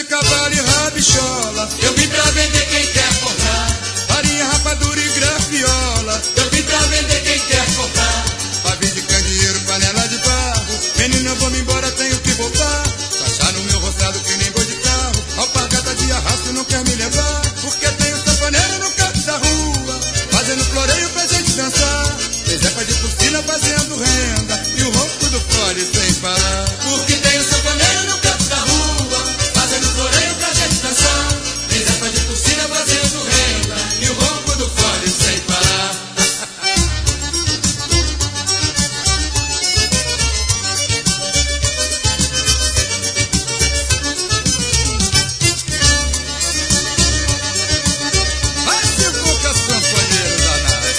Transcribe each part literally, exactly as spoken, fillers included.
cavalo e rabichola. Eu vim pra vender quem quer comprar. Farinha, rapadura e grafiola. Eu vim pra vender quem quer comprar. Pavio de candeeiro, panela de barro. Menino, eu vou me embora, tenho que voltar. Achar no meu roçado que nem boi de carro. Alpargata de arrasto não quer me levar. Porque tem o sanfoneiro no canto da rua, fazendo floreio pra gente dançar. Tem Zepa de Porcina fazendo renda e o ronco do fole sem parar. Porque tem o sanfoneiro no canto da rua, fazendo floreio pra gente dançar. Tem Zepa de Porcina fazendo renda e o ronco do fole sem parar. Vai se boca, sanfoneiro danado.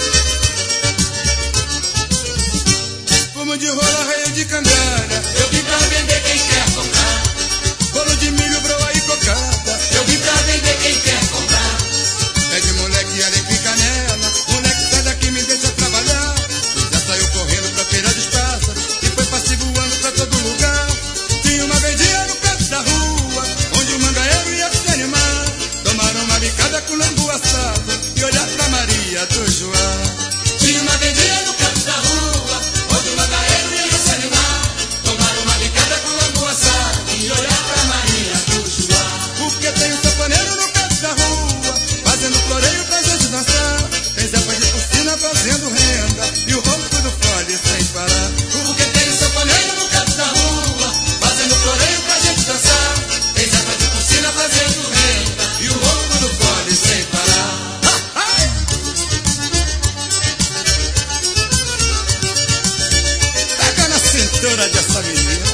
Fumo de rola, raio de cangalha. Eu vim pra vender quem quer comprar. Bolo de milho, broa e cocada. Eu vim pra vender quem quer comprar. É de moleque, alecrim e canela. Moleque, sai daqui, me deixa trabalhar. Já saiu correndo pra feira dos pássaros e foi passiguando pra todo lugar. Tinha uma vendinha no canto da rua, onde o mangaeiro ia se animar. Tomaram uma bicada com lambu assado e olhar pra Maria do Joá. Tinha uma vendinha no canto da rua, onde o mangaeiro ia se animar. Tomaram uma bicada com lambu assado e olhar pra Maria do Joá. Porque tem o sanfoneiro no canto da rua, fazendo floreio pra gente dançar. Tem Zepa de Porcina fazendo renda e o ronco do fole sem parar. Porque tem o sanfoneiro no canto da rua, fazendo floreio pra gente dançar. Tem Zepa de Porcina fazendo renda e o ronco do fole sem parar. Pega na cintura dessa menina.